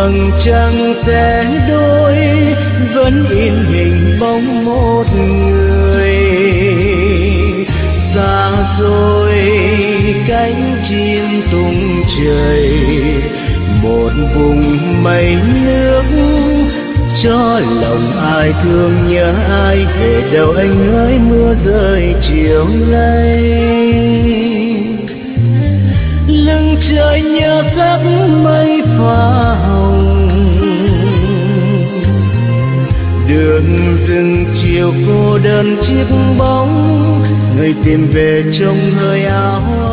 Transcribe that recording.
vầng trăng sẽ đôi vẫn in hình bóng một người. Xa rồi cánh chim tung trời, một vùng mây nước cho lòng ai thương nhớ ai. Về đâu anh ơi mưa rơi chiều nay, lưng trời nhớ giấc mây pha hồng. Đường rừng chiều cô đơn chiếc bóng, người tìm về trong hơi áo